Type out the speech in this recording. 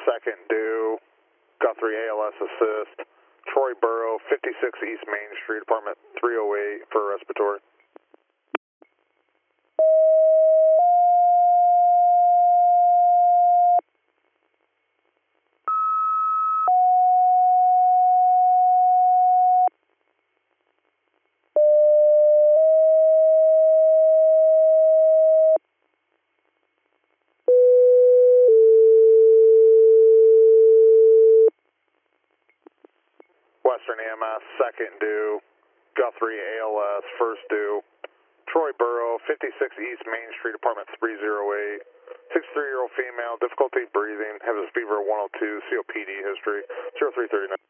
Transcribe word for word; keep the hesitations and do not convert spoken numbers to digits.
second due, Guthrie A L S assist, Troy Borough, fifty-six East Main Street, apartment three oh eight for respiratory. Western E M S, second due, Guthrie A L S, first due, Troy Borough, fifty-six East Main Street, apartment three oh eight, sixty-three-year-old female, difficulty breathing, has a fever of one oh two, C O P D history, zero three thirty-nine.